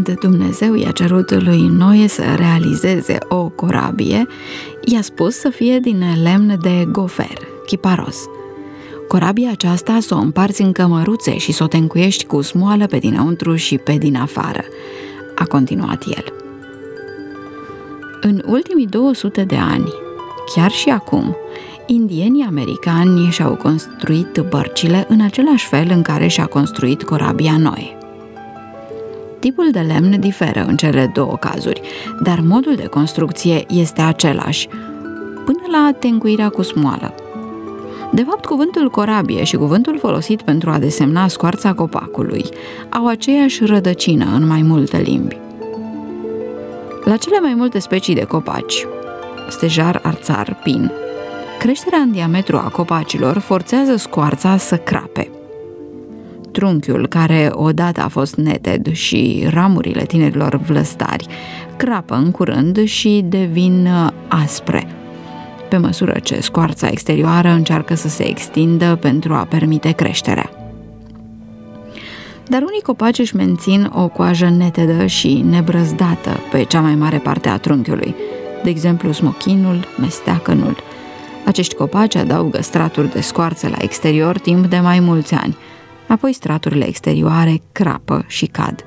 Când Dumnezeu i-a cerut lui Noe să realizeze o corabie, i-a spus să fie din lemn de gofer, chiparos. Corabia aceasta să o împarți în cămăruțe și să o tencuiești cu smoală pe dinăuntru și pe din afară, a continuat el. În ultimii 200 de ani, chiar și acum, indienii americani și-au construit bărcile în același fel în care și-a construit corabia Noe. Tipul de lemn diferă în cele două cazuri, dar modul de construcție este același, până la tencuirea cu smoală. De fapt, cuvântul corabie și cuvântul folosit pentru a desemna scoarța copacului au aceeași rădăcină în mai multe limbi. La cele mai multe specii de copaci, stejar, arțar, pin, creșterea în diametru a copacilor forțează scoarța să crape. Trunchiul, care odată a fost neted, și ramurile tinerilor vlăstari crapă în curând și devin aspre, pe măsură ce scoarța exterioară încearcă să se extindă pentru a permite creșterea. Dar unii copaci își mențin o coajă netedă și nebrăzdată pe cea mai mare parte a trunchiului, de exemplu smochinul, mesteacănul. Acești copaci adaugă straturi de scoarță la exterior timp de mai mulți ani, apoi straturile exterioare crapă și cad.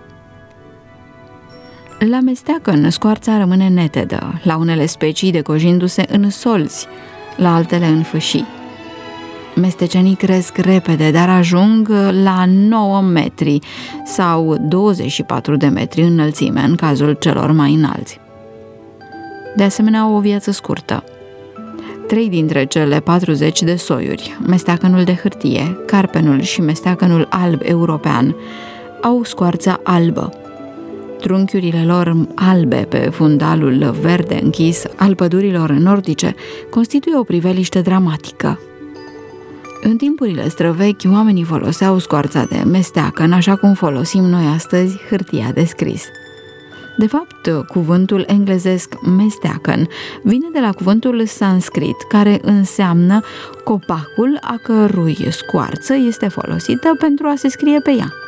La mesteacăn, scoarța rămâne netedă, la unele specii decojindu-se în solzi, la altele în fâșii. Mestecenii cresc repede, dar ajung la 9 metri sau 24 de metri înălțime în cazul celor mai înalți. De asemenea, au o viață scurtă. 3 dintre cele 40 de soiuri, mesteacănul de hârtie, carpenul și mesteacănul alb european, au scoarța albă. Trunchiurile lor albe pe fundalul verde închis al pădurilor nordice constituie o priveliște dramatică. În timpurile străvechi, oamenii foloseau scoarța de mesteacăn așa cum folosim noi astăzi hârtia de scris. De fapt, cuvântul englezesc mesteacăn vine de la cuvântul sanskrit, care înseamnă copacul a cărui scoarță este folosită pentru a se scrie pe ea.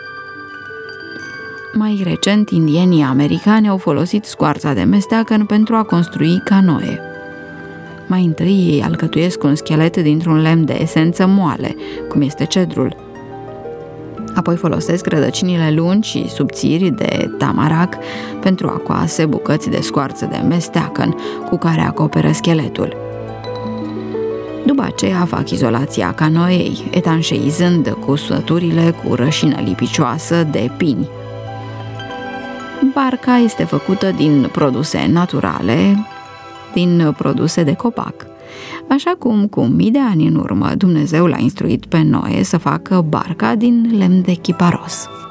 Mai recent, indienii americani au folosit scoarța de mesteacăn pentru a construi canoe. Mai întâi ei alcătuiesc un schelet dintr-un lemn de esență moale, cum este cedrul. Apoi folosesc rădăcinile lungi și subțiri de tamarac pentru a coase bucăți de scoarță de mesteacăn cu care acoperă scheletul. După aceea fac izolația canoei, etanșeizând cusăturile cu rășină lipicioasă de pini. Barca este făcută din produse naturale, din produse de copac, așa cum cu mii de ani în urmă Dumnezeu l-a instruit pe Noe să facă barca din lemn de chiparos.